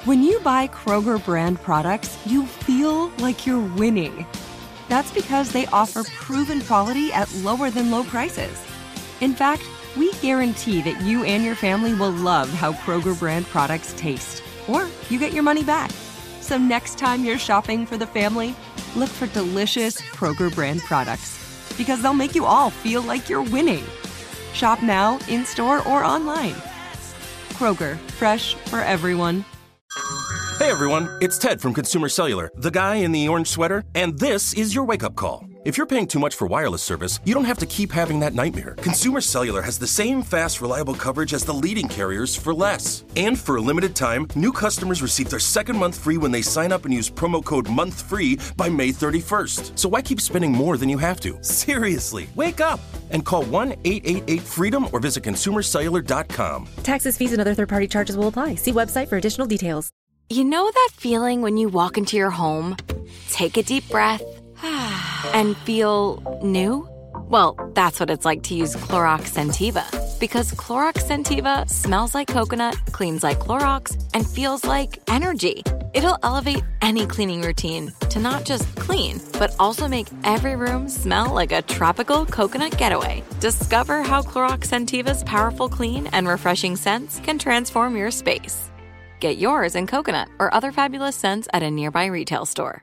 When you buy Kroger brand products, you feel like you're winning. That's because they offer proven quality at lower than low prices. In fact, we guarantee that you and your family will love how Kroger brand products taste, or you get your money back. So next time you're shopping for the family, look for delicious Kroger brand products, because they'll make you all feel like you're winning. Shop now, in-store, or online. Kroger, fresh for everyone. Hey everyone, it's Ted from Consumer Cellular, the guy in the orange sweater, and this is your wake-up call. If you're paying too much for wireless service, you don't have to keep having that nightmare. Consumer Cellular has the same fast, reliable coverage as the leading carriers for less. And for a limited time, new customers receive their second month free when they sign up and use promo code MONTHFREE by May 31st. So why keep spending more than you have to? Seriously, wake up and call 1-888-FREEDOM or visit consumercellular.com. Taxes, fees, and other third-party charges will apply. See website for additional details. You know that feeling when you walk into your home, take a deep breath, and feel new? Well, that's what it's like to use Clorox Scentiva. Because Clorox Scentiva smells like coconut, cleans like Clorox, and feels like energy. It'll elevate any cleaning routine to not just clean, but also make every room smell like a tropical coconut getaway. Discover how Clorox Scentiva's powerful clean and refreshing scents can transform your space. Get yours in coconut or other fabulous scents at a nearby retail store.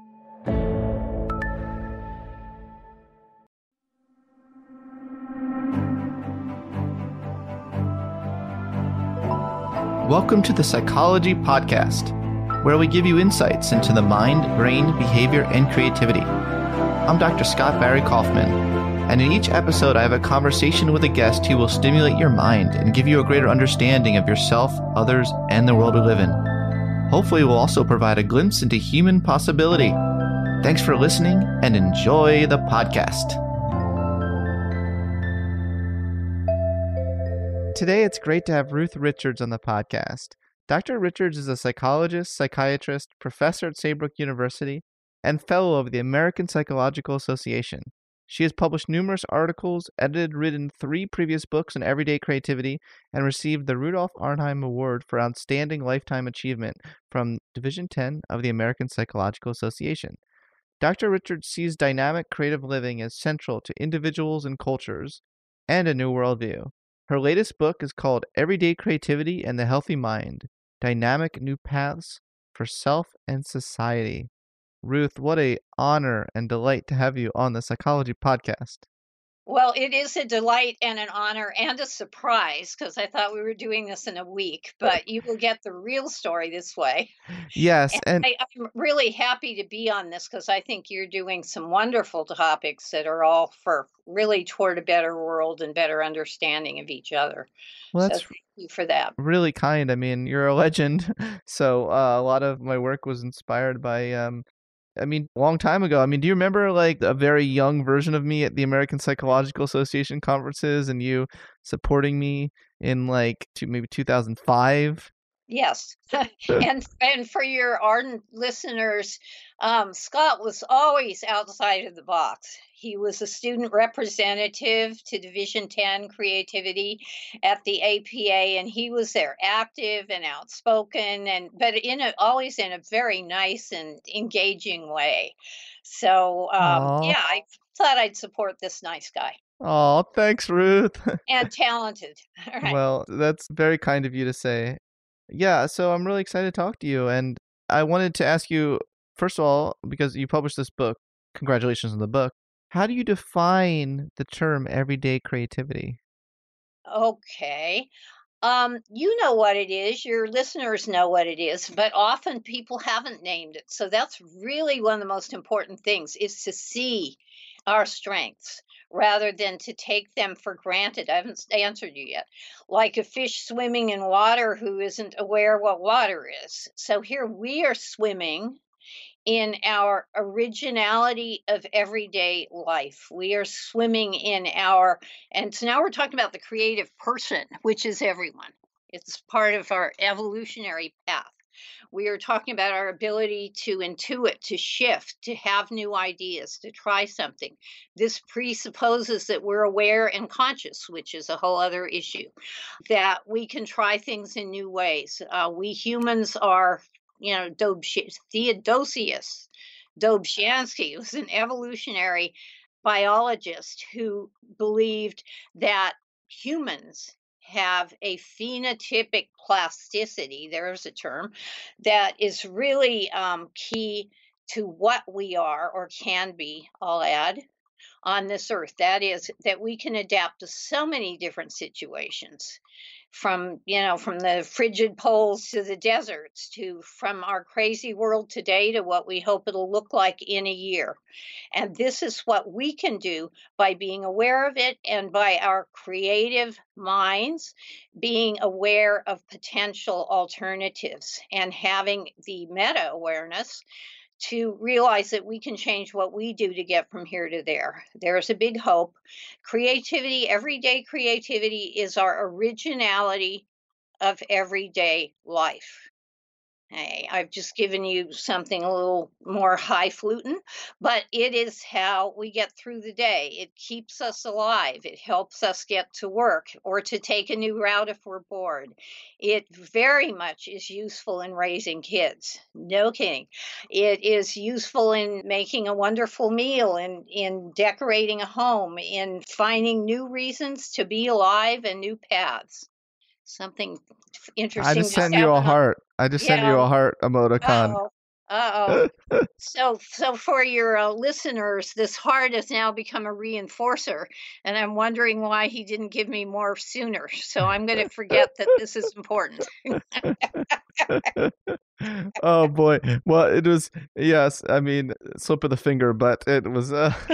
Welcome to the Psychology Podcast, where we give you insights into the mind, brain, behavior, and creativity. I'm Dr. Scott Barry Kaufman, and in each episode I have a conversation with a guest who will stimulate your mind and give you a greater understanding of yourself, others, and the world we live in. Hopefully we'll also provide a glimpse into human possibility. Thanks for listening and enjoy the podcast. Today, it's great to have Ruth Richards on the podcast. Dr. Richards is a psychologist, psychiatrist, professor at Saybrook University, and fellow of the American Psychological Association. She has published numerous articles, written 3 previous books on everyday creativity, and received the Rudolf Arnheim Award for Outstanding Lifetime Achievement from Division 10 of the American Psychological Association. Dr. Richards sees dynamic creative living as central to individuals and cultures, and a new worldview. Her latest book is called Everyday Creativity and the Healthy Mind, Dynamic New Paths for Self and Society. Ruth, what an honor and delight to have you on the Psychology Podcast. Well, it is a delight and an honor and a surprise because I thought we were doing this in a week, but you will get the real story this way. Yes. And I'm really happy to be on this because I think you're doing some wonderful topics that are all for really toward a better world and better understanding of each other. Well, so that's thank you for that. really kind. I mean, you're a legend. So a lot of my work was inspired by a long time ago. Do you remember like a very young version of me at the American Psychological Association conferences and you supporting me in maybe 2005? Yes. and for your ardent listeners, Scott was always outside of the box. He was a student representative to Division 10 Creativity at the APA, and he was there active and outspoken, but always in a very nice and engaging way. So, I thought I'd support this nice guy. Oh, thanks, Ruth. And talented. All right. Well, that's very kind of you to say. Yeah, so I'm really excited to talk to you, and I wanted to ask you, first of all, because you published this book, congratulations on the book, how do you define the term everyday creativity? Okay. You know what it is, your listeners know what it is, but often people haven't named it. So that's really one of the most important things is to see our strengths rather than to take them for granted. I haven't answered you yet. Like a fish swimming in water who isn't aware what water is. So here we are swimming in our originality of everyday life. We are swimming in and so now we're talking about the creative person, which is everyone. It's part of our evolutionary path. We are talking about our ability to intuit, to shift, to have new ideas, to try something. This presupposes that we're aware and conscious, which is a whole other issue, that we can try things in new ways. We humans are, Theodosius Dobzhansky was an evolutionary biologist who believed that humans have a phenotypic plasticity, there's a term, that is really key to what we are or can be, I'll add, on this earth. That is, that we can adapt to so many different situations, from the frigid poles to the deserts, to from our crazy world today to what we hope it'll look like in a year. And this is what we can do by being aware of it, and by our creative minds being aware of potential alternatives and having the meta awareness to realize that we can change what we do to get from here to there. There's a big hope. Creativity, everyday creativity, is our originality of everyday life. Hey, I've just given you something a little more highfalutin, but it is how we get through the day. It keeps us alive. It helps us get to work or to take a new route if we're bored. It very much is useful in raising kids. No kidding. It is useful in making a wonderful meal, in decorating a home, in finding new reasons to be alive and new paths. Something interesting. I just sent you a heart. I just sent you a heart emoticon. Uh-oh. So for your listeners, this heart has now become a reinforcer, and I'm wondering why he didn't give me more sooner. So I'm going to forget that this is important. Oh boy. Well, it was, yes, I mean, slip of the finger, but it was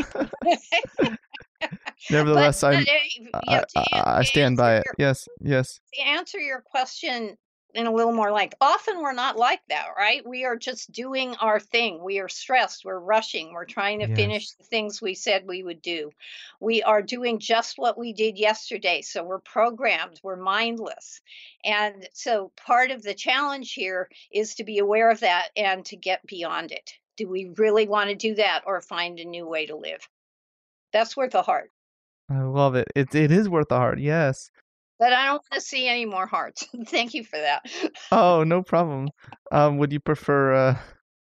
nevertheless, I stand by it. Yes. To answer your question in a little more like, often we're not like that, right? We are just doing our thing. We are stressed. We're rushing. We're trying to finish the things we said we would do. We are doing just what we did yesterday. So we're programmed. We're mindless. And so part of the challenge here is to be aware of that and to get beyond it. Do we really want to do that, or find a new way to live? That's worth a heart. I love it. It is worth the heart. Yes. But I don't want to see any more hearts. Thank you for that. Oh, no problem. Would you prefer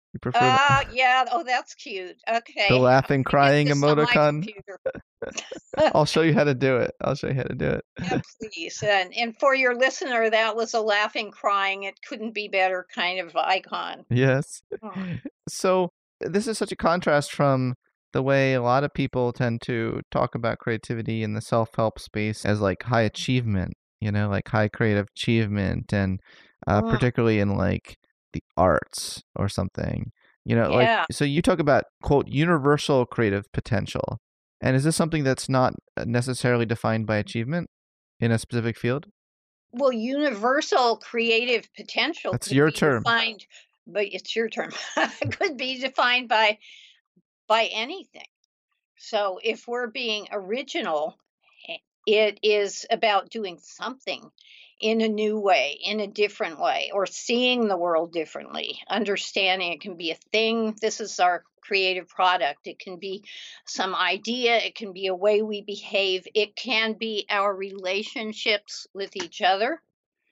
yeah. Oh, that's cute. Okay. the laughing, crying Get this on my emoticon? computer. I'll show you how to do it. Yeah, please. And for your listener, that was a laughing, crying, it couldn't be better kind of icon. Yes. Oh. So this is such a contrast from the way a lot of people tend to talk about creativity in the self-help space as like high achievement, like high creative achievement, and particularly in like the arts or something, like, so you talk about, quote, universal creative potential. And is this something that's not necessarily defined by achievement in a specific field? Well, universal creative potential That's could your be term. defined, but it's your term. It could be defined by anything. So if we're being original, it is about doing something in a new way, in a different way, or seeing the world differently, understanding it can be a thing. This is our creative product. It can be some idea. It can be a way we behave. It can be our relationships with each other.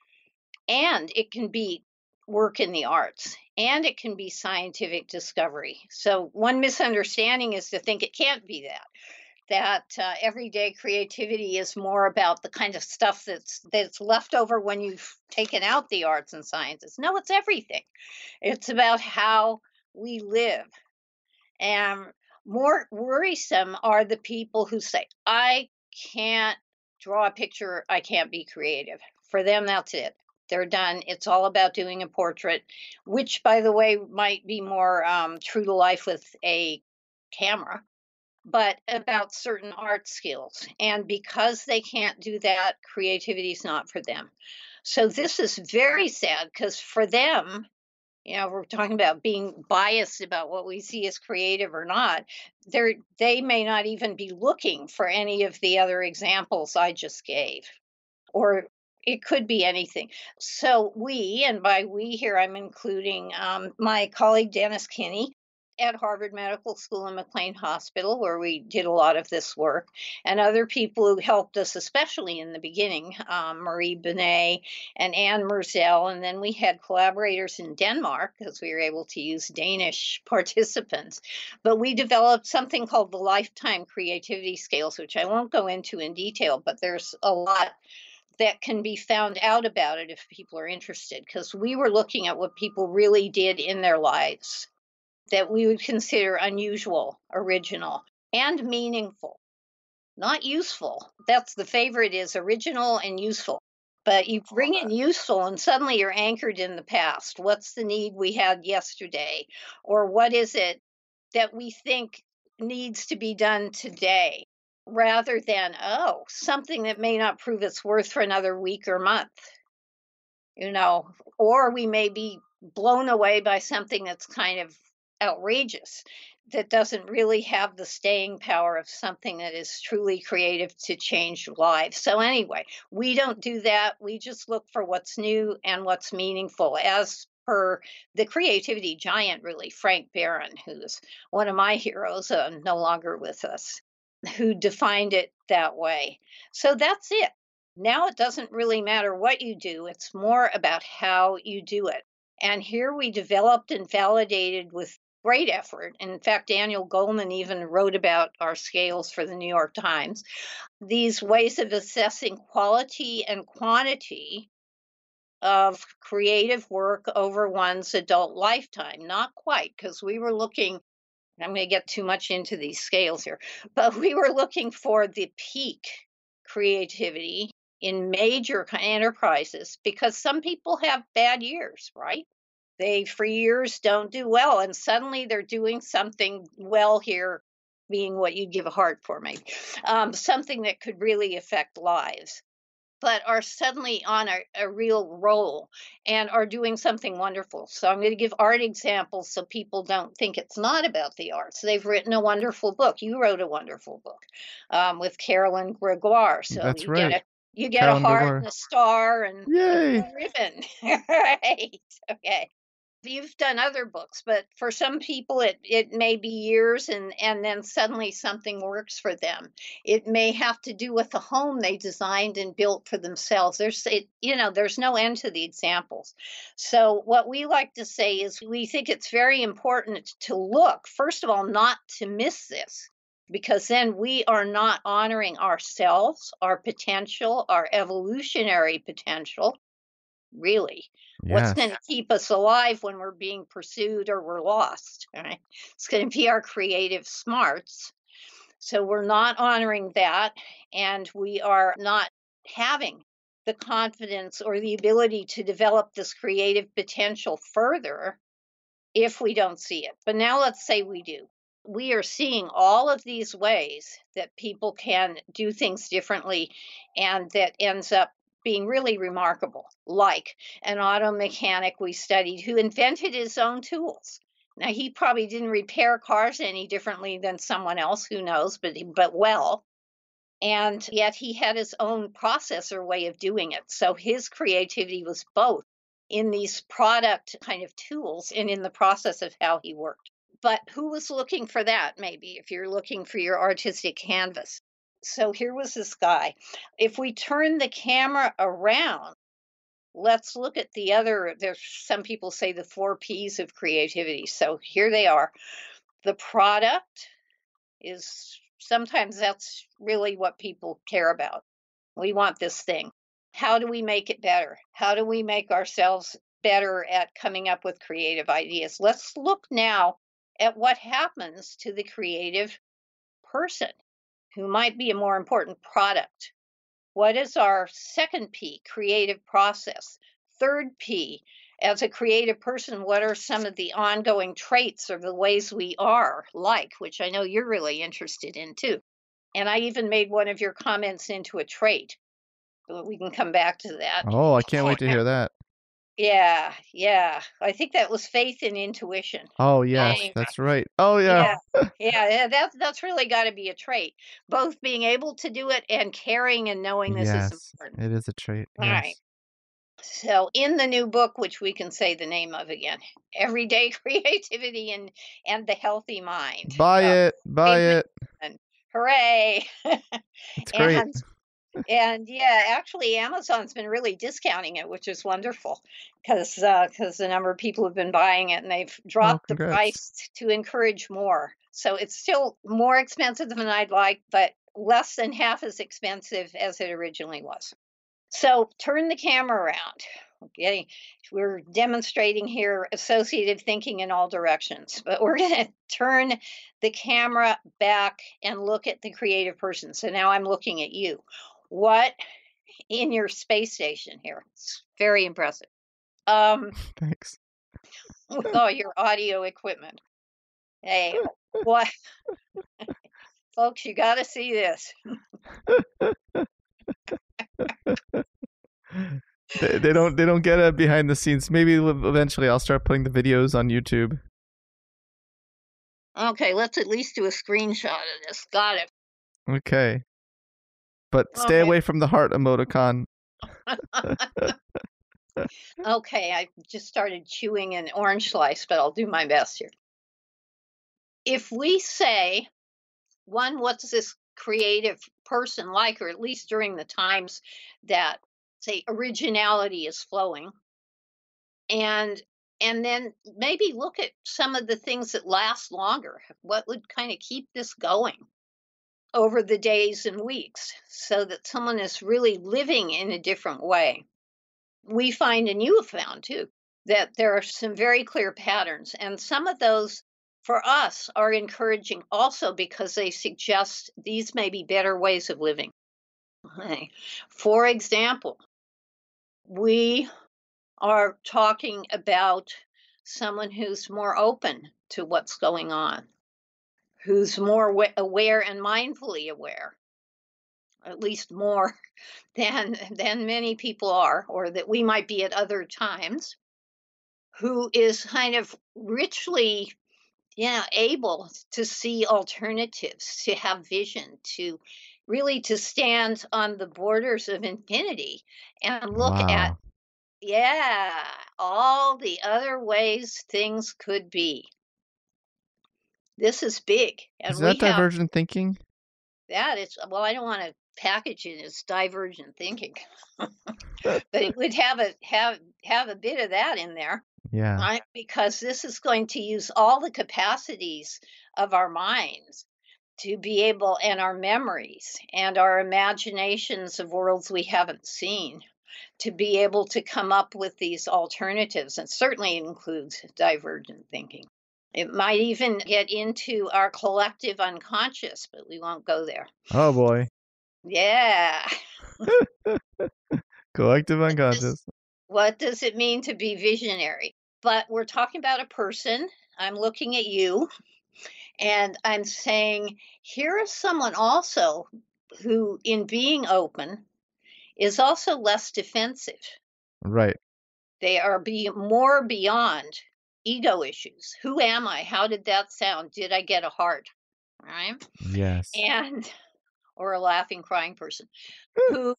And it can be work in the arts, and it can be scientific discovery. So one misunderstanding is to think it can't be that everyday creativity is more about the kind of stuff that's left over when you've taken out the arts and sciences. No, it's everything. It's about how we live. And more worrisome are the people who say, I can't draw a picture, I can't be creative. For them, that's it. They're done. It's all about doing a portrait, which, by the way, might be more true to life with a camera, but about certain art skills. And because they can't do that, creativity is not for them. So this is very sad, because for them, we're talking about being biased about what we see as creative or not. They may not even be looking for any of the other examples I just gave, or It could be anything. So we, and by we here, I'm including my colleague Dennis Kinney at Harvard Medical School and McLean Hospital, where we did a lot of this work, and other people who helped us, especially in the beginning, Marie Benet and Anne Merzel. And then we had collaborators in Denmark because we were able to use Danish participants. But we developed something called the Lifetime Creativity Scales, which I won't go into in detail, but there's a lot that can be found out about it if people are interested, because we were looking at what people really did in their lives that we would consider unusual, original, and meaningful, not useful. That's the favorite, is original and useful. But you bring in useful and suddenly you're anchored in the past. What's the need we had yesterday? Or what is it that we think needs to be done today? Rather than, something that may not prove its worth for another week or month. Or we may be blown away by something that's kind of outrageous, that doesn't really have the staying power of something that is truly creative to change lives. So anyway, we don't do that. We just look for what's new and what's meaningful, as per the creativity giant, really, Frank Barron, who's one of my heroes, no longer with us, who defined it that way. So that's it. Now it doesn't really matter what you do. It's more about how you do it. And here we developed and validated with great effort. In fact, Daniel Goleman even wrote about our scales for the New York Times, these ways of assessing quality and quantity of creative work over one's adult lifetime. Not quite, because we were looking, I'm going to get too much into these scales here, but we were looking for the peak creativity in major enterprises, because some people have bad years, right? They, for years, don't do well, and suddenly they're doing something well here, being what you'd give a heart for, maybe, something that could really affect lives, but are suddenly on a real roll and are doing something wonderful. So I'm going to give art examples so people don't think it's not about the arts. They've written a wonderful book. You wrote a wonderful book with Carolyn Gregoire. So That's right. You get Carolyn a heart Gregoire. and a star and Yay! a ribbon. Right. Okay. You've done other books, but for some people it may be years and then suddenly something works for them. It may have to do with the home they designed and built for themselves. There's no end to the examples. So what we like to say is we think it's very important to look, first of all, not to miss this, because then we are not honoring ourselves, our potential, our evolutionary potential, really. What's going to keep us alive when we're being pursued or we're lost? Right? It's going to be our creative smarts. So we're not honoring that, and we are not having the confidence or the ability to develop this creative potential further if we don't see it. But now let's say we do. We are seeing all of these ways that people can do things differently, and that ends up being really remarkable, like an auto mechanic we studied who invented his own tools. Now, he probably didn't repair cars any differently than someone else, who knows, but well. And yet he had his own processor way of doing it. So his creativity was both in these product kind of tools and in the process of how he worked. But who was looking for that, maybe, if you're looking for your artistic canvas? So here was this guy. If we turn the camera around, let's look at the other, there's some people say the 4 P's of creativity. So here they are. The product is, sometimes that's really what people care about. We want this thing. How do we make it better? How do we make ourselves better at coming up with creative ideas? Let's look now at what happens to the creative person, who might be a more important product. What is our second P? Creative process. Third P, as a creative person, what are some of the ongoing traits or the ways we are like, which I know you're really interested in too. And I even made one of your comments into a trait. But we can come back to that. Oh, I can't wait to hear that. Yeah, yeah. I think that was faith and intuition. Oh, yes, Dang. that's right. Oh, yeah. Yeah. Yeah, that's really got to be a trait. Both being able to do it and caring and knowing this is Yes, important. it is a trait. All right. Yes. So in the new book, which we can say the name of again, Everyday Creativity and the Healthy Mind. Buy it. Buy Amen. it. Hooray. It's great. and and yeah, actually Amazon's been really discounting it, which is wonderful because the number of people who've been buying it and they've Oh, dropped the congrats. price to encourage more. So it's still more expensive than I'd like, but less than half as expensive as it originally was. So turn the camera around. Okay, we're demonstrating here associative thinking in all directions, but we're going to turn the camera back and look at the creative person. So now I'm looking at you. What in your space station here? It's very impressive. Thanks. With all your audio equipment. Hey, what? Folks, you got to see this. They don't get it behind the scenes. Maybe eventually I'll start putting the videos on YouTube. Okay, let's at least do a screenshot of this. Got it. Okay. But stay Okay. away from the heart emoticon. Okay, I just started chewing an orange slice, but I'll do my best here. If we say, what's this creative person like, or at least during the times that, say, originality is flowing, and then maybe look at some of the things that last longer. What would kind of keep this going over the days and weeks so that someone is really living in a different way? We find, and you have found too, that there are some very clear patterns. And some of those for us are encouraging also because they suggest these may be better ways of living. Okay. For example, we are talking about someone who's more open to what's going on, who's more aware and mindfully aware, at least more than many people are, or that we might be at other times, who is kind of richly able to see alternatives, to have vision, to really to stand on the borders of infinity and look at Wow. all the other ways things could be. This is big, and Is we that have divergent thinking? that. It's, well, I don't want to package it as divergent thinking, but it would have a bit of that in there. Yeah. Right? Because this is going to use all the capacities of our minds to be able, and our memories and our imaginations of worlds we haven't seen, to be able to come up with these alternatives. And certainly includes divergent thinking. It might even get into our collective unconscious, but we won't go there. Oh boy. Yeah. Collective unconscious. What does it mean to be visionary? But we're talking about a person. I'm looking at you and I'm saying, here is someone also who, in being open, is also less defensive. Right. They are more beyond ego issues. Who am I? How did that sound? Did I get a heart? Right? Yes. And, or a laughing, crying person who,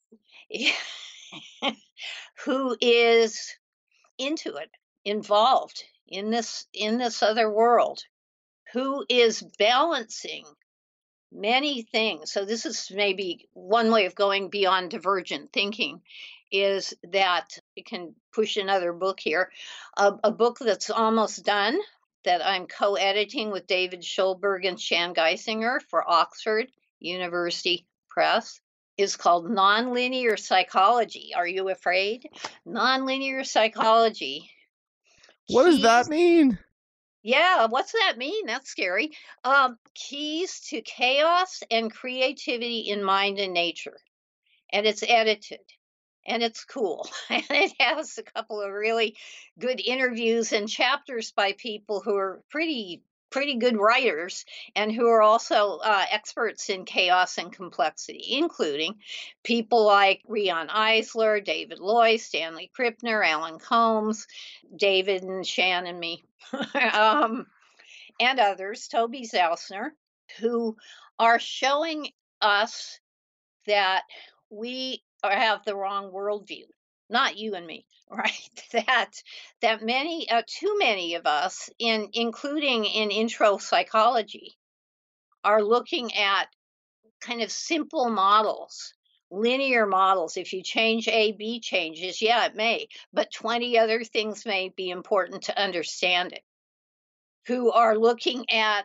who is into it, involved in this other world, who is balancing many things. So this is maybe one way of going beyond divergent thinking, is that you can push another book here, a book that's almost done, that I'm co-editing with David Schulberg and Shan Geisinger for Oxford University Press, is called Nonlinear Psychology. Are you afraid? Nonlinear Psychology. What does that mean? Yeah, what's that mean? That's scary. Keys to chaos and creativity in mind and nature. And it's edited. And it's cool. And it has a couple of really good interviews and chapters by people who are pretty pretty good writers and who are also experts in chaos and complexity, including people like Rion Eisler, David Loy, Stanley Krippner, Alan Combs, David and Shan and me, and others, Toby Zausner, who are showing us that we have the wrong worldview. Not you and me, right? That many, too many of us, including in intro psychology, are looking at kind of simple models, linear models. If you change A, B changes, yeah, it may, but 20 other things may be important to understand it. Who are looking at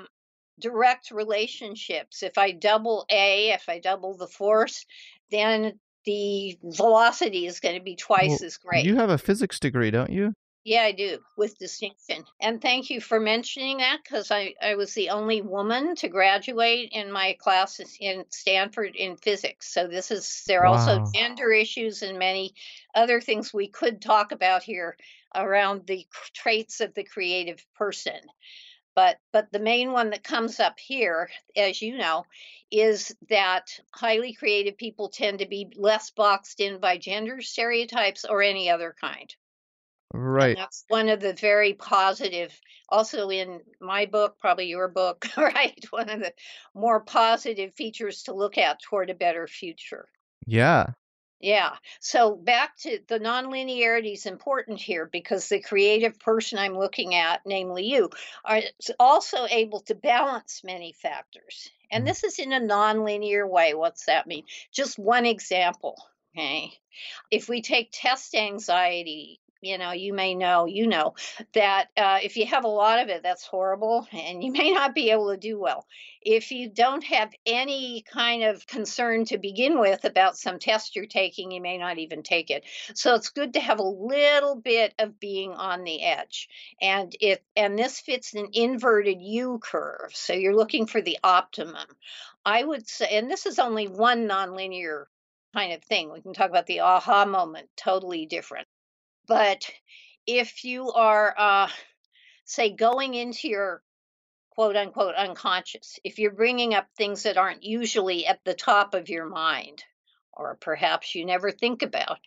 direct relationships. If I double A, if I double the force, then the velocity is going to be twice as great. You have a physics degree, don't you? Yeah, I do, with distinction. And thank you for mentioning that, because I was the only woman to graduate in my classes in Stanford in physics. So there are also gender issues and many other things we could talk about here around the traits of the creative person. But the main one that comes up here, as you know, is that highly creative people tend to be less boxed in by gender stereotypes or any other kind. Right. And that's one of the very positive, also in my book, probably your book, right? One of the more positive features to look at toward a better future. Yeah. Yeah. So back to the nonlinearity is important here because the creative person I'm looking at, namely you, are also able to balance many factors. And this is in a nonlinear way. What's that mean? Just one example. Okay. If we take test anxiety, you may know, that if you have a lot of it, that's horrible, and you may not be able to do well. If you don't have any kind of concern to begin with about some test you're taking, you may not even take it. So it's good to have a little bit of being on the edge. And this fits an inverted U curve. So you're looking for the optimum. I would say, and this is only one nonlinear kind of thing. We can talk about the aha moment, totally different. But if you are, say, going into your quote unquote unconscious, if you're bringing up things that aren't usually at the top of your mind, or perhaps you never think about,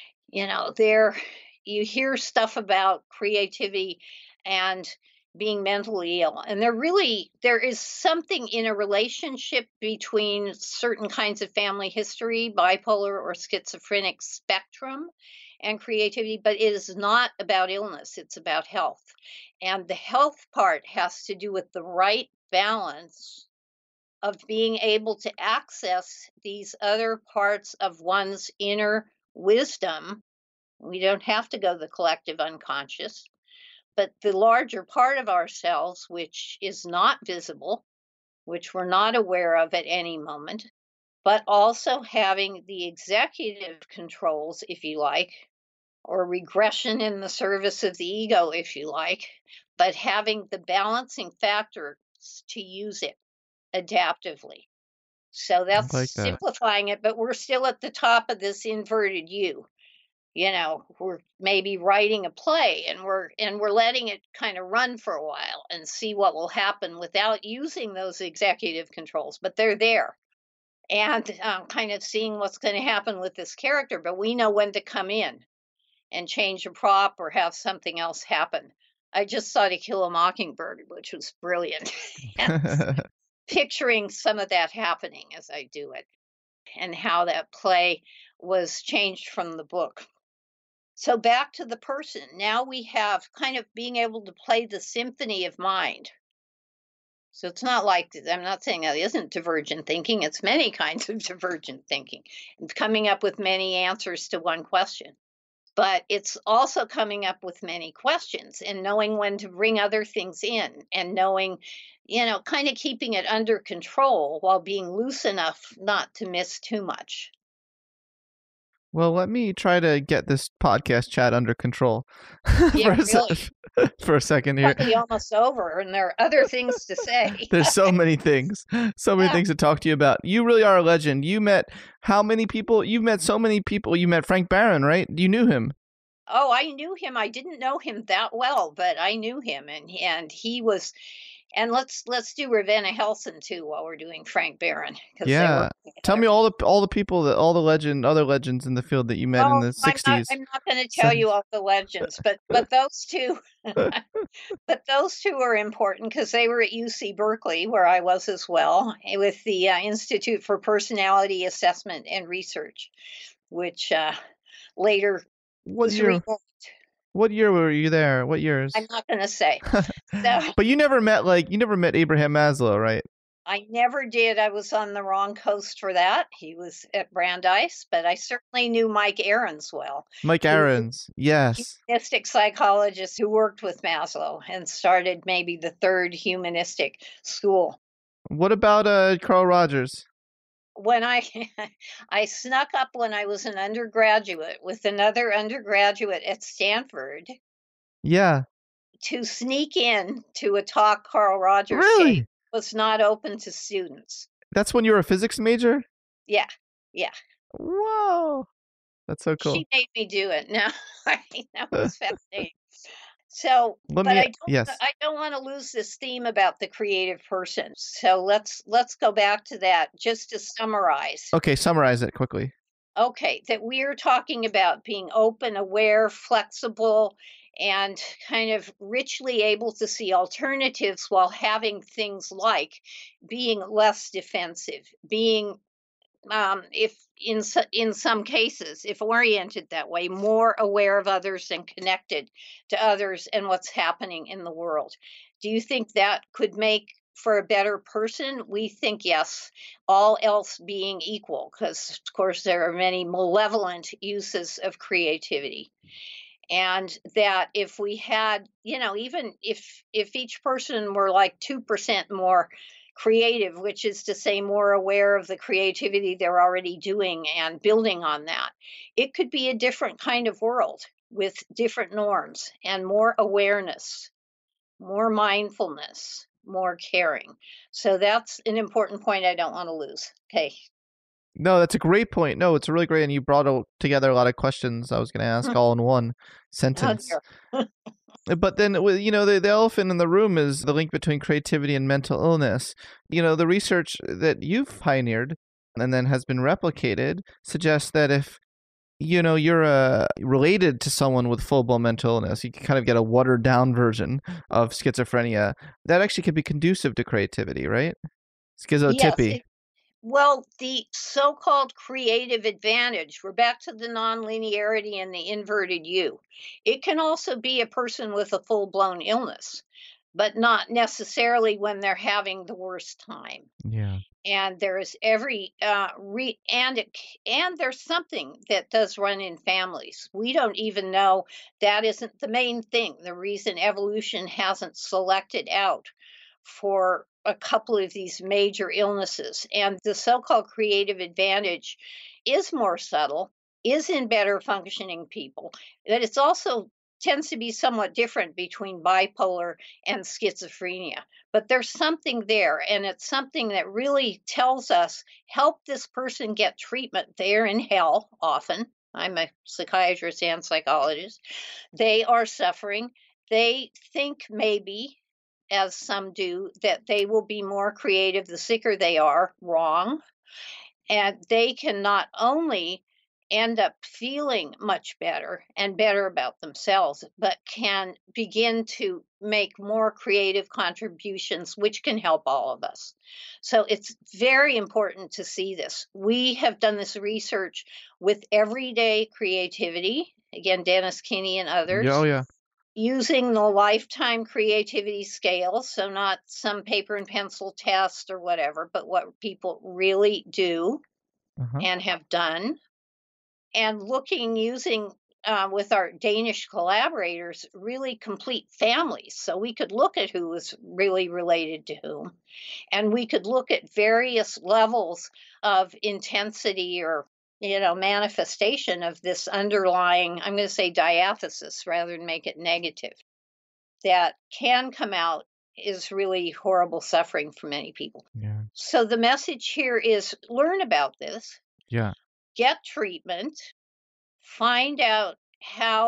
you hear stuff about creativity and being mentally ill. And there is something in a relationship between certain kinds of family history, bipolar or schizophrenic spectrum, and creativity, but it is not about illness. It's about health. And the health part has to do with the right balance of being able to access these other parts of one's inner wisdom. We don't have to go to the collective unconscious, but the larger part of ourselves, which is not visible, which we're not aware of at any moment, but also having the executive controls, if you like, or regression in the service of the ego, if you like, but having the balancing factors to use it adaptively. So that's like simplifying it, but we're still at the top of this inverted U. We're maybe writing a play and we're letting it kind of run for a while and see what will happen without using those executive controls, but they're there. And kind of seeing what's going to happen with this character, but we know when to come in and change a prop or have something else happen. I just saw To Kill a Mockingbird, which was brilliant. Picturing some of that happening as I do it and how that play was changed from the book. So back to the person. Now we have kind of being able to play the symphony of mind. So it's not like, I'm not saying that isn't divergent thinking. It's many kinds of divergent thinking. It's coming up with many answers to one question. But it's also coming up with many questions and knowing when to bring other things in and knowing, kind of keeping it under control while being loose enough not to miss too much. Well, let me try to get this podcast chat under control for a second here. It's probably almost over, and there are other things to say. There's so many things, things to talk to you about. You really are a legend. You met how many people? You've met so many people. You met Frank Barron, right? You knew him. Oh, I knew him. I didn't know him that well, but I knew him, and he was. And let's do Ravenna Helson too while we're doing Frank Barron because they Yeah. were Tell together. me all the people that all the other legends in the field that you met in Oh, the 60s. I'm not going to tell you all the legends, but those two, 70s. but those two are important because they were at UC Berkeley, where I was as well, with the Institute for Personality Assessment and Research, which later What was year? renamed. What year were you there? What years? I'm not going to say. So But you never met Abraham Maslow, right? I never did. I was on the wrong coast for that. He was at Brandeis, but I certainly knew Mike Ahrens well, Mike who was Ahrens. Yes. a humanistic psychologist who worked with Maslow and started maybe the third humanistic school. What about Carl Rogers? When I I snuck up when I was an undergraduate with another undergraduate at Stanford Yeah. to sneak in to a talk Carl Rogers gave. Really? Was not open to students. That's when you were a physics major? Yeah, yeah. Whoa. That's so cool. She made me do it. No, that was fascinating. So, Let but me yes. I don't want to lose this theme about the creative person. So let's go back to that just to summarize. Okay, summarize it quickly. Okay, that we're talking about being open, aware, flexible, and kind of richly able to see alternatives while having things like being less defensive, being if in some cases, if oriented that way, more aware of others and connected to others and what's happening in the world. Do you think that could make for a better person? We think yes, all else being equal, because of course there are many malevolent uses of creativity. And that if we had, even if each person were like 2% more creative, which is to say more aware of the creativity they're already doing and building on that, it could be a different kind of world with different norms and more awareness, more mindfulness, more caring. So that's an important point I don't want to lose. Okay. No, that's a great point. No, it's really great, and you brought together a lot of questions I was going to ask all in one Oh sentence. dear. But then, the elephant in the room is the link between creativity and mental illness. The research that you've pioneered and then has been replicated suggests that if, you're related to someone with full-blown mental illness, you can kind of get a watered-down version of schizophrenia. That actually could be conducive to creativity, right? Schizotypy. Yes. Well, the so-called creative advantage, we're back to the nonlinearity and the inverted U. It can also be a person with a full-blown illness, but not necessarily when they're having the worst time. Yeah. And there is every and there's something that does run in families. We don't even know that isn't the main thing. The reason evolution hasn't selected out for a couple of these major illnesses. And the so called creative advantage is more subtle, is in better functioning people, that it's also tends to be somewhat different between bipolar and schizophrenia. But there's something there, and it's something that really tells us help this person get treatment. They're in hell often. I'm a psychiatrist and psychologist. They are suffering. They think maybe, as some do, that they will be more creative the sicker they are. Wrong. And they can not only end up feeling much better and better about themselves, but can begin to make more creative contributions, which can help all of us. So it's very important to see this. We have done this research with everyday creativity, again, Dennis Kinney and others. Oh, yeah. Using the lifetime creativity scale, so not some paper and pencil test or whatever, but what people really do and have done. And using with our Danish collaborators, really complete families. So we could look at who was really related to whom, and we could look at various levels of intensity or manifestation of this underlying, I'm going to say diathesis rather than make it negative, that can come out is really horrible suffering for many people. Yeah. So the message here is learn about this. Yeah. Get treatment, find out how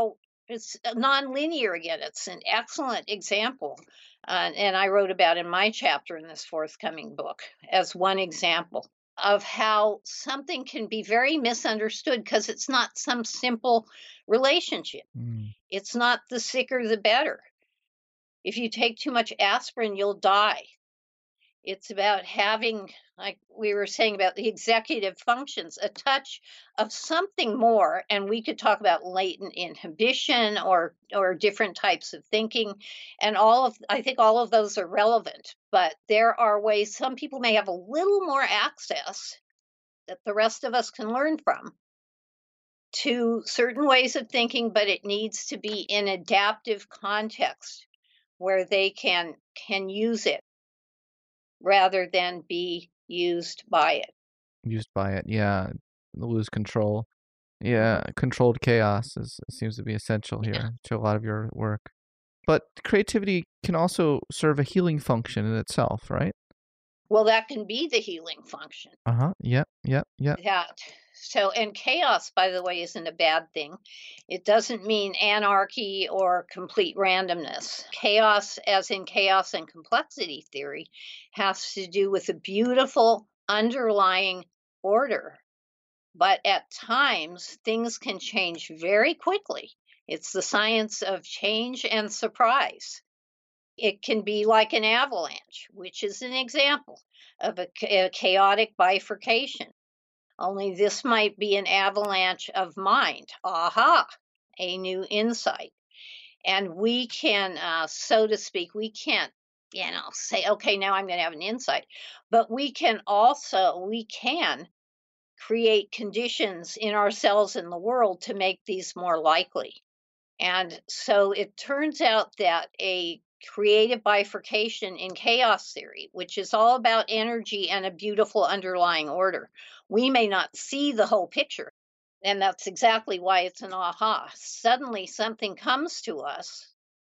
It's nonlinear again. It's an excellent example. And I wrote about in my chapter in this forthcoming book as one example of how something can be very misunderstood because it's not some simple relationship. It's not the sicker the better. If you take too much aspirin, you'll die. It's about having, like we were saying about the executive functions, a touch of something more. And we could talk about latent inhibition or different types of thinking. And I think all of those are relevant. But there are ways some people may have a little more access that the rest of us can learn from to certain ways of thinking, but it needs to be in adaptive context where they can use it rather than be used by it. Used by it, yeah. Lose control. Yeah, controlled chaos seems to be essential here to a lot of your work. But creativity can also serve a healing function in itself, right? Well, that can be the healing function. Yep. That. So, and chaos, by the way, isn't a bad thing. It doesn't mean anarchy or complete randomness. Chaos, as in chaos and complexity theory, has to do with a beautiful underlying order. But at times, things can change very quickly. It's the science of change and surprise. It can be like an avalanche, which is an example of a chaotic bifurcation. Only this might be an avalanche of mind. Aha, a new insight. And we can, so to speak, we can't, say, okay, now I'm going to have an insight. But we can create conditions in ourselves and the world to make these more likely. And so it turns out that a creative bifurcation in chaos theory, which is all about energy and a beautiful underlying order, we may not see the whole picture. And that's exactly why it's an aha. Suddenly something comes to us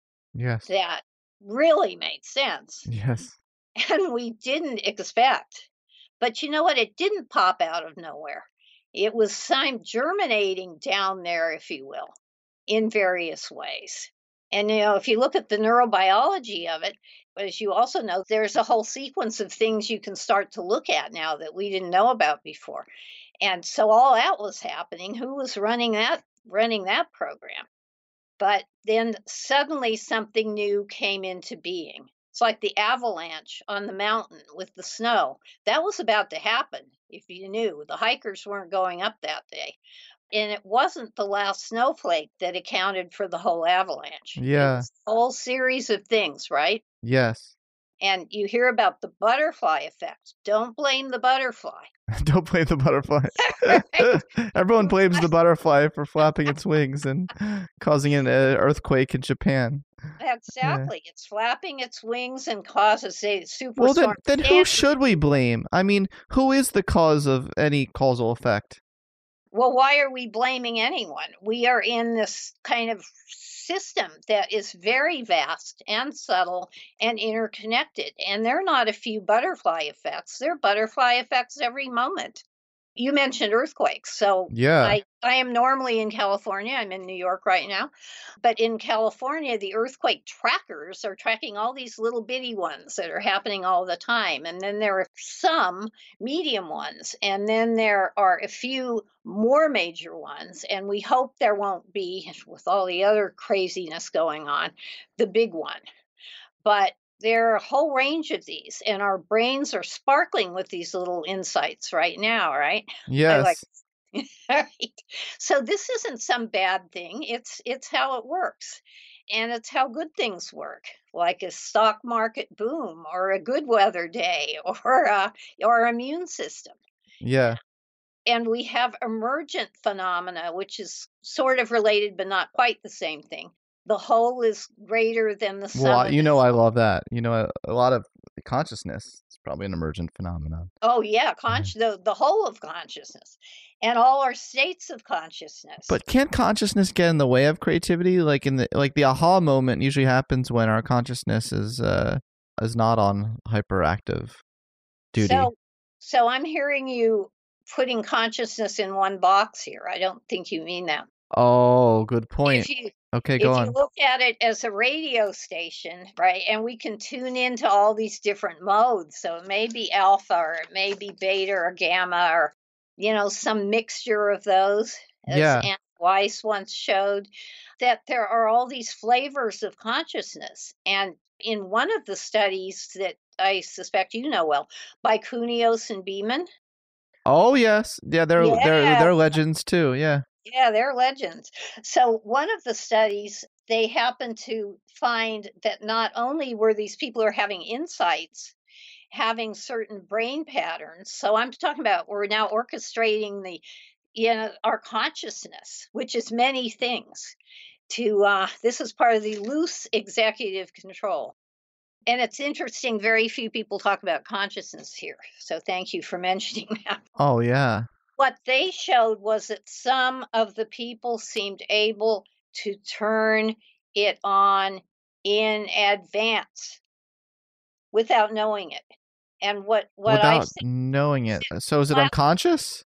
that really made sense. Yes. And we didn't expect. But you know what? It didn't pop out of nowhere. It was germinating down there, if you will, in various ways. And, if you look at the neurobiology of it, as you also know, there's a whole sequence of things you can start to look at now that we didn't know about before. And so all that was happening. Who was running that program? But then suddenly something new came into being. It's like the avalanche on the mountain with the snow. That was about to happen, if you knew. The hikers weren't going up that day. And it wasn't the last snowflake that accounted for the whole avalanche. Yeah. It was a whole series of things, right? Yes. And you hear about the butterfly effect. Don't blame the butterfly. Don't blame the butterfly. Everyone blames the butterfly for flapping its wings and causing an earthquake in Japan. Exactly. Yeah. It's flapping its wings and causes a superstorm. Well, then who should we blame? I mean, who is the cause of any causal effect? Well, why are we blaming anyone? We are in this kind of system that is very vast and subtle and interconnected. And there are not a few butterfly effects. There are butterfly effects every moment. You mentioned earthquakes. So yeah. I am normally in California. I'm in New York right now. But in California, the earthquake trackers are tracking all these little bitty ones that are happening all the time. And then there are some medium ones. And then there are a few more major ones. And we hope there won't be, with all the other craziness going on, the big one. But there are a whole range of these, and our brains are sparkling with these little insights right now, right? Yes. Right. So this isn't some bad thing. It's how it works. And it's how good things work, like a stock market boom or a good weather day or our immune system. Yeah. And we have emergent phenomena, which is sort of related, but not quite the same thing. The whole is greater than the sum. Well, I love that. A lot of consciousness is probably an emergent phenomenon. Oh yeah, the whole of consciousness, and all our states of consciousness. But can't consciousness get in the way of creativity? Like the aha moment usually happens when our consciousness is not on hyperactive duty. So I'm hearing you putting consciousness in one box here. I don't think you mean that. Oh, good point. If you Okay, go if you on. look at it as a radio station, right, and we can tune into all these different modes. So it may be alpha or it may be beta or gamma or some mixture of those, as Yeah. Anne Weiss once showed, that there are all these flavors of consciousness. And in one of the studies that I suspect you know well, by Kunios and Beeman. Oh, yes. Yeah, they're Yeah, they're legends too. Yeah. yeah, they're legends. So, one of the studies, they happened to find that not only were these people who are having insights having certain brain patterns. So, I'm talking about we're now orchestrating our consciousness, which is many things. This is part of the loose executive control. And it's interesting, very few people talk about consciousness here. So, thank you for mentioning that. Oh, yeah. What they showed was that some of the people seemed able to turn it on in advance without knowing it. And what I've Without seen, knowing it. So is it well, unconscious?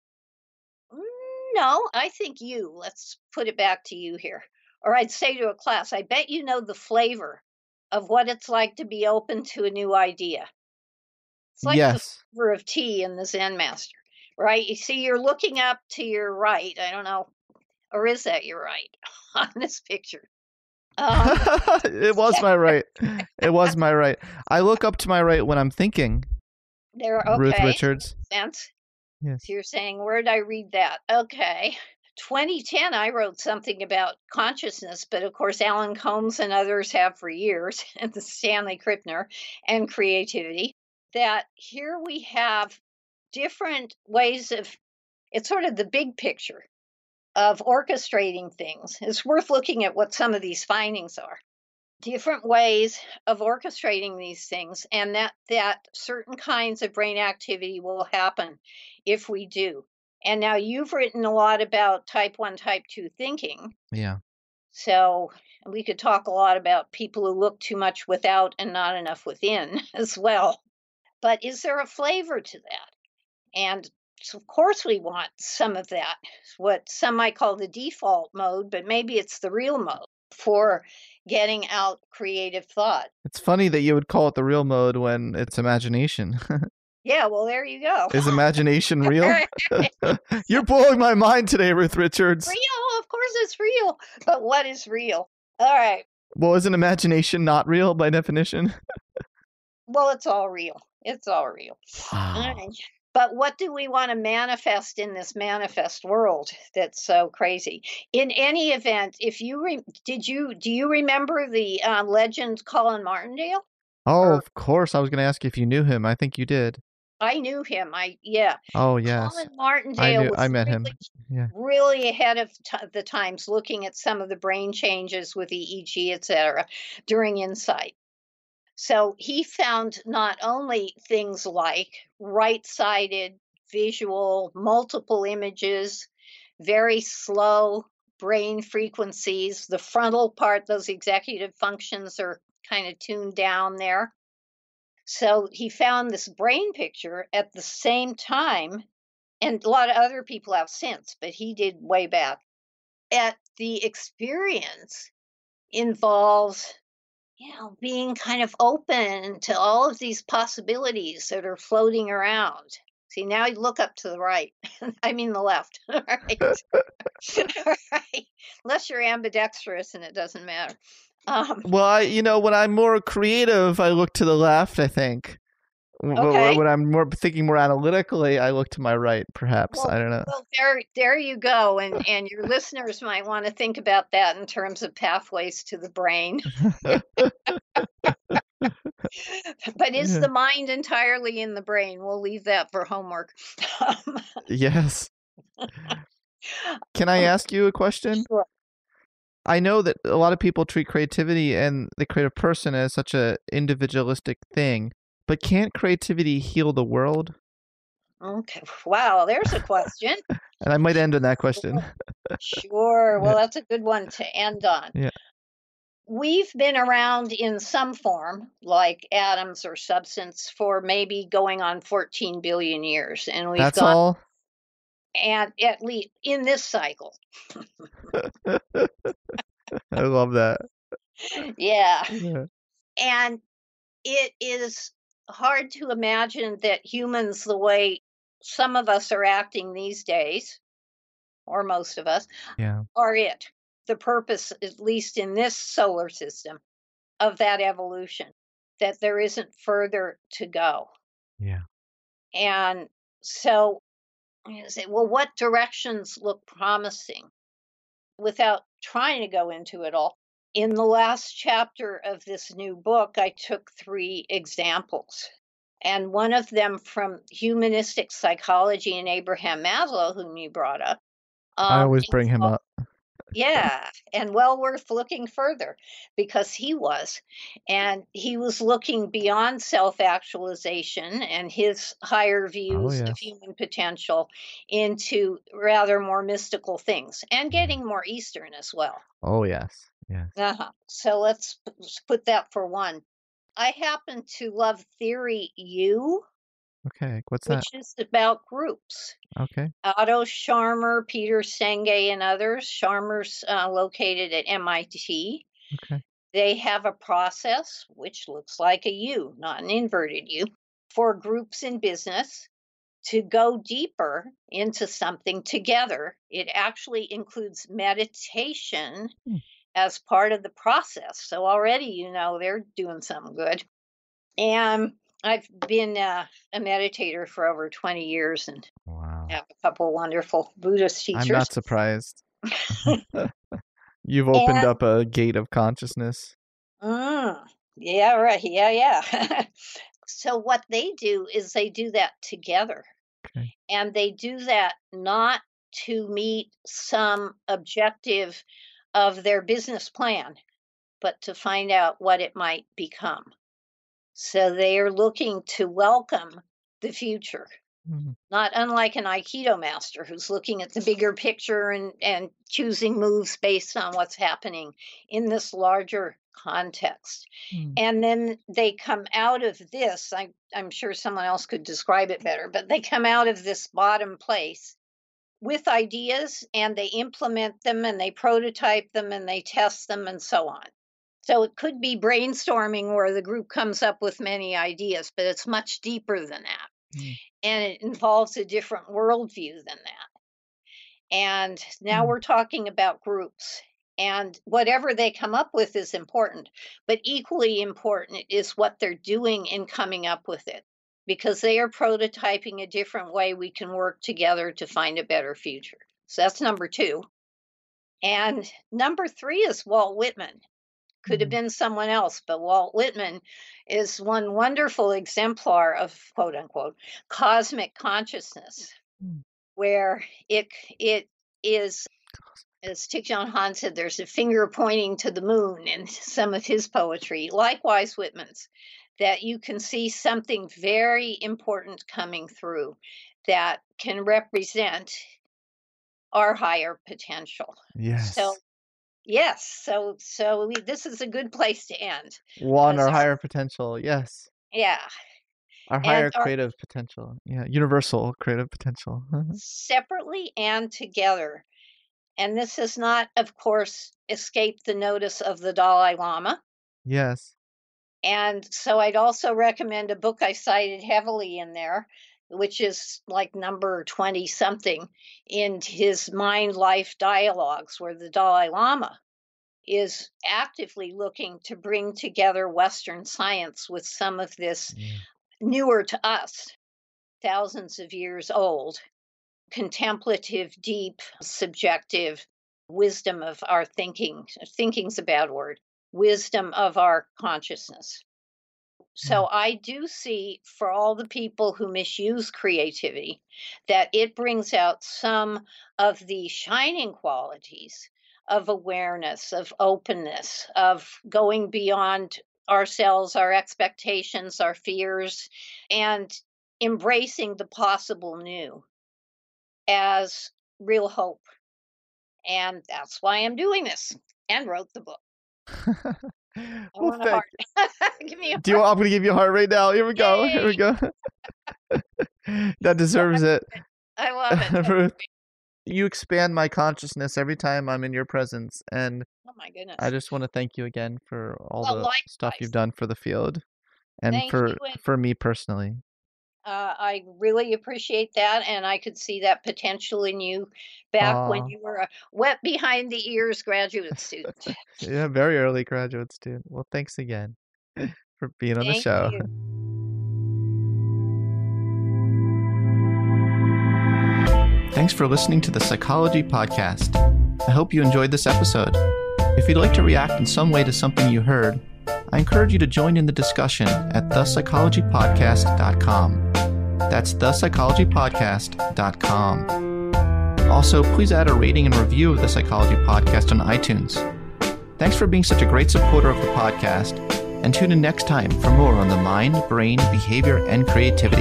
no, I think let's put it back to you here. Or I'd say to a class, I bet you know the flavor of what it's like to be open to a new idea. It's like the Yes. flavor of tea in the Zen master, right? You see, you're looking up to your right. I don't know, or is that your right on this picture? It was my right. It was my right. I look up to my right when I'm thinking. There, Ruth okay. Richards. Sense. Yes. So you're saying, where did I read that? Okay. 2010, I wrote something about consciousness, but of course, Alan Combs and others have for years, and Stanley Krippner, and creativity. That here we have different ways of, it's sort of the big picture of orchestrating things. It's worth looking at what some of these findings are. Different ways of orchestrating these things, and that certain kinds of brain activity will happen if we do. And now you've written a lot about type 1, type 2 thinking. Yeah. So we could talk a lot about people who look too much without and not enough within as well. But is there a flavor to that? And so of course we want some of that, what some might call the default mode, but maybe it's the real mode for getting out creative thought. It's funny that you would call it the real mode when it's imagination. Yeah, well, there you go. Is imagination real? You're blowing my mind today, Ruth Richards. Real, of course it's real. But what is real? All right. Well, isn't imagination not real by definition? Well, it's all real. It's all real. Wow. All right. But what do we want to manifest in this manifest world that's so crazy? In any event, if you do you remember the legend Colin Martindale? Oh, of course. I was going to ask if you knew him. I think you did. I knew him. Oh, yes. Colin Martindale was I met him. Yeah. really ahead of the times, looking at some of the brain changes with EEG, etc., during Insight. So he found not only things like right-sided visual, multiple images, very slow brain frequencies. The frontal part, those executive functions are kind of tuned down there. So he found this brain picture at the same time, and a lot of other people have since, but he did way back. The experience involves being kind of open to all of these possibilities that are floating around. See, now you look up to the right. I mean the left. All right. All right. Unless you're ambidextrous and it doesn't matter. Well, when I'm more creative, I look to the left, I think. Okay. When I'm thinking more analytically, I look to my right, perhaps. Well, I don't know. Well, there you go. And your listeners might want to think about that in terms of pathways to the brain. But is the mind entirely in the brain? We'll leave that for homework. Yes. Can I ask you a question? Sure. I know that a lot of people treat creativity and the creative person as such a individualistic thing, but can't creativity heal the world? Okay. Wow, there's a question. And I might end on that question. Sure. Well, that's a good one to end on. Yeah. We've been around in some form, like atoms or substance, for maybe going on 14 billion years. And we've That's all? And at least in this cycle. I love that. Yeah. Yeah. And it is hard to imagine that humans, the way some of us are acting these days, or most of us, Yeah. are it. The purpose, at least in this solar system, of that evolution, that there isn't further to go. Yeah. And so you say, well, what directions look promising? Without trying to go into it all, in the last chapter of this new book, I took 3 examples. And one of them from humanistic psychology and Abraham Maslow, whom you brought up. I always bring him up. Yeah, and well worth looking further because he was. And he was looking beyond self-actualization and his higher views of yes. human potential into rather more mystical things and getting more Eastern as well. Oh, yes. Yes. So let's put that for one. I happen to love Theory U, Okay. What's that? which is about groups. Okay. Otto Scharmer, Peter Senge, and others. Scharmer's located at MIT. Okay. They have a process, which looks like a U, not an inverted U, for groups in business to go deeper into something together. It actually includes meditation as part of the process. So already, they're doing something good. And I've been a meditator for over 20 years and Wow. have a couple wonderful Buddhist teachers. I'm not surprised. You've opened up a gate of consciousness. Yeah, right. Yeah. So what they do is they do that together. Okay. And they do that not to meet some objective of their business plan, but to find out what it might become. So they are looking to welcome the future, not unlike an Aikido master who's looking at the bigger picture and choosing moves based on what's happening in this larger context. And then they come out of this, I'm sure someone else could describe it better, but they come out of this bottom place with ideas and they implement them and they prototype them and they test them and so on. So it could be brainstorming where the group comes up with many ideas, but it's much deeper than that. And it involves a different worldview than that. And now we're talking about groups. And whatever they come up with is important. But equally important is what they're doing in coming up with it. Because they are prototyping a different way we can work together to find a better future. So that's number 2. And number 3 is Walt Whitman. Could have been someone else, but Walt Whitman is one wonderful exemplar of quote unquote cosmic consciousness, where it is, as Thich Nhat Hanh said, there's a finger pointing to the moon in some of his poetry. Likewise, Whitman's, that you can see something very important coming through that can represent our higher potential. Yes. So. Yes, so this is a good place to end. Our higher potential, yes. Yeah. Our higher creative potential. Yeah, universal creative potential. Separately and together. And this has not, of course, escaped the notice of the Dalai Lama. Yes. And so I'd also recommend a book I cited heavily in there, which is like number 20-something in his Mind-Life Dialogues, where the Dalai Lama is actively looking to bring together Western science with some of this newer to us, thousands of years old, contemplative, deep, subjective wisdom of our thinking. Thinking's a bad word. Wisdom of our consciousness. So I do see, for all the people who misuse creativity, that it brings out some of the shining qualities of awareness, of openness, of going beyond ourselves, our expectations, our fears, and embracing the possible new as real hope. And that's why I'm doing this and wrote the book. Well, I'm going to give you a heart right now. Here we go. Yay. Here we go. That deserves it. I love it. Ruth, you expand my consciousness every time I'm in your presence, and Oh my goodness. I just want to thank you again for all Well, the stuff likewise. you've done for the field and Thank for you, and for me personally. I really appreciate that, and I could see that potential in you back when Aw, you were a wet behind the ears graduate student. yeah, very early graduate student. Well, thanks again for being on the Thank show. you. Thanks for listening to the Psychology Podcast. I hope you enjoyed this episode. If you'd like to react in some way to something you heard, I encourage you to join in the discussion at thepsychologypodcast.com. That's thepsychologypodcast.com. Also, please add a rating and review of the Psychology Podcast on iTunes. Thanks for being such a great supporter of the podcast, and tune in next time for more on the mind, brain, behavior, and creativity.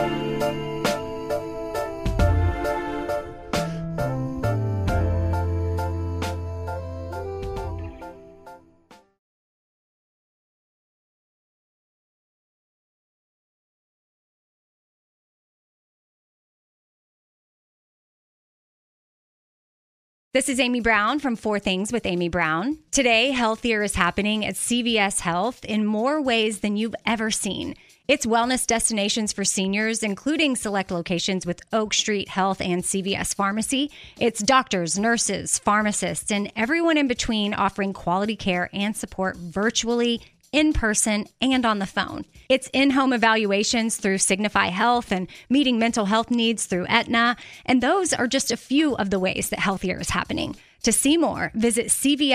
This is Amy Brown from 4 Things with Amy Brown. Today, Healthier is happening at CVS Health in more ways than you've ever seen. It's wellness destinations for seniors, including select locations with Oak Street Health and CVS Pharmacy. It's doctors, nurses, pharmacists, and everyone in between offering quality care and support virtually, in person, and on the phone. It's in-home evaluations through Signify Health and meeting mental health needs through Aetna. And those are just a few of the ways that Healthier is happening. To see more, visit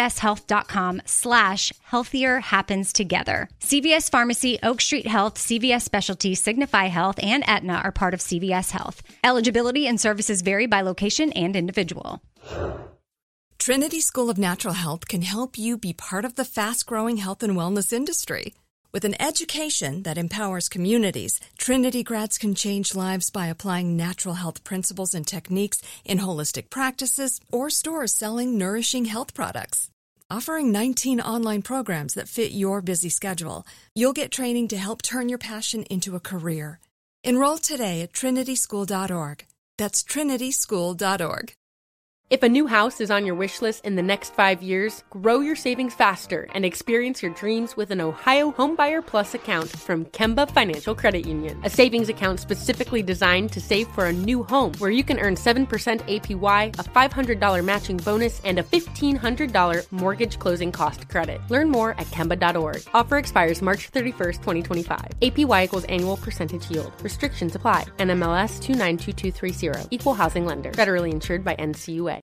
cvshealth.com/healthier happens together. CVS Pharmacy, Oak Street Health, CVS Specialty, Signify Health, and Aetna are part of CVS Health. Eligibility and services vary by location and individual. Trinity School of Natural Health can help you be part of the fast-growing health and wellness industry. With an education that empowers communities, Trinity grads can change lives by applying natural health principles and techniques in holistic practices or stores selling nourishing health products. Offering 19 online programs that fit your busy schedule, you'll get training to help turn your passion into a career. Enroll today at trinityschool.org. That's trinityschool.org. If a new house is on your wish list in the next 5 years, grow your savings faster and experience your dreams with an Ohio Homebuyer Plus account from Kemba Financial Credit Union. A savings account specifically designed to save for a new home, where you can earn 7% APY, a $500 matching bonus, and a $1,500 mortgage closing cost credit. Learn more at Kemba.org. Offer expires March 31st, 2025. APY equals annual percentage yield. Restrictions apply. NMLS 292230. Equal housing lender. Federally insured by NCUA.